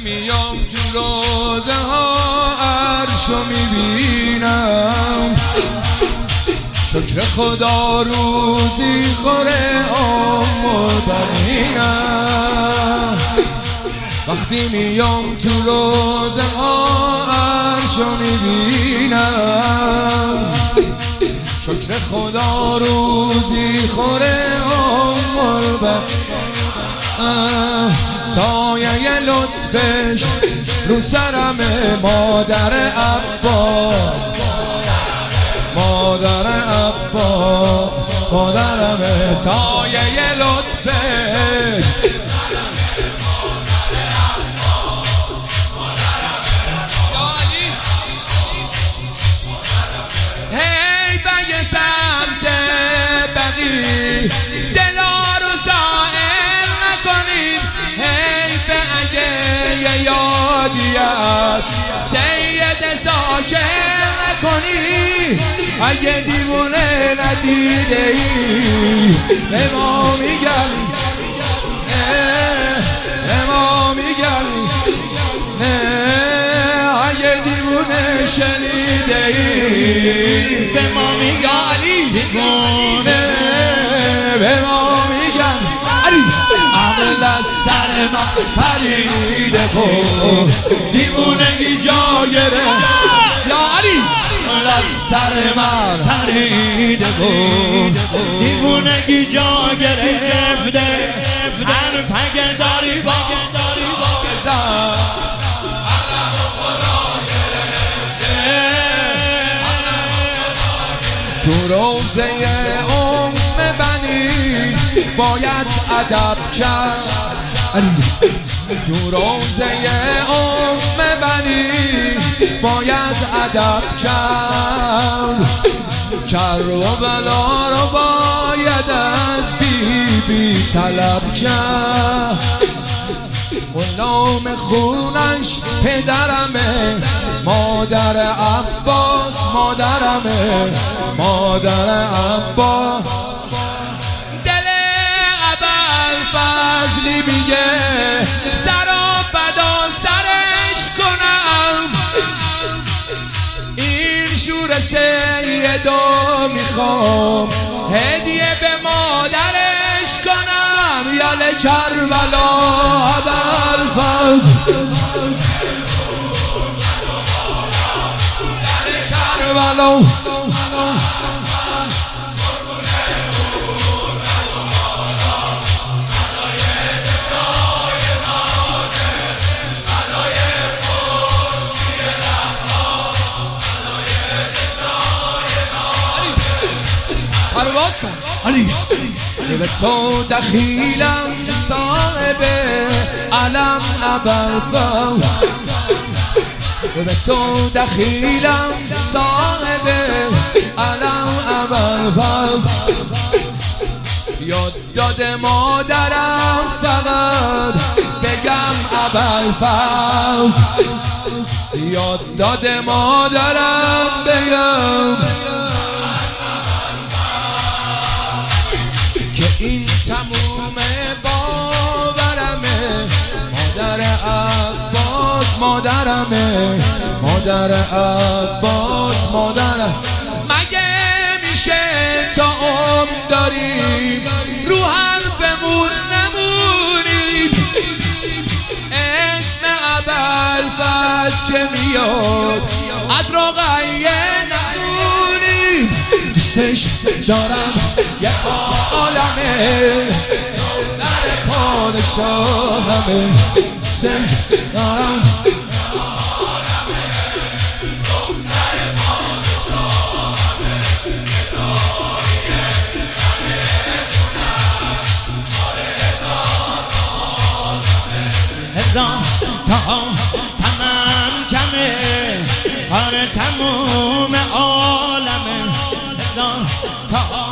میام تو روزه ها عرشو میبینم، شکر خدا روزی خوره آم و بنینم. وقتی میام تو روزه ها عرشو میبینم، شکر خدا روزی خوره آم و بنینم. سایه لطفش رو سرم مادر عباس، مادر عباس، مادرم. سایه لطفش هی به سمت بقی دلا رو زائر نکنید، هی به اگه یادیت سید زاکر نکنی. اگه دیوونه ندیده ای به ما میگن، به ما میگن. اگه دیوونه شنیده ای به ما میگن، دیوونه به ما میگن. عقل از سر من پریده بود، دیوونگی جا گرفت. یا علی از سر من پریده بود، دیوونگی جا گرفته. هر پگه داری با بزن، تو روزه بنی باید ادب کرد، تو روزه بنی باید ادب کرد. کربلا رو باید از بی طلب کرد. غلام خونش پدرمه، مادر عباس مادرمه، مادر عباس. دل ابوالفضلی میگه سرا فدا سرش کنم، این شور سیدو میخوام هدیه به مادرش کنم. یال کربلا ابوالفضل، کربلا پرواز کن علی. به تو دخیلم صاحب علم ابوالفضل، به تو دخیلم صاحب علم ابوالفضل. یاد داد مادرم فقط بگم ابوالفضل، یاد داد مادرم بگم که این تموم باورمه. مادر عباس مادرمه، مادر عباس مادرم. مگه میشه تا عمر داریم رو حرفمون نمونیم؟ اسم ابوالفضل که میاد از رقیه نخونیم. دوستش دارم یه عالمه، در پادشاهمه. دوستش دارم تا تمام کمه، آره تموم عالمه. تا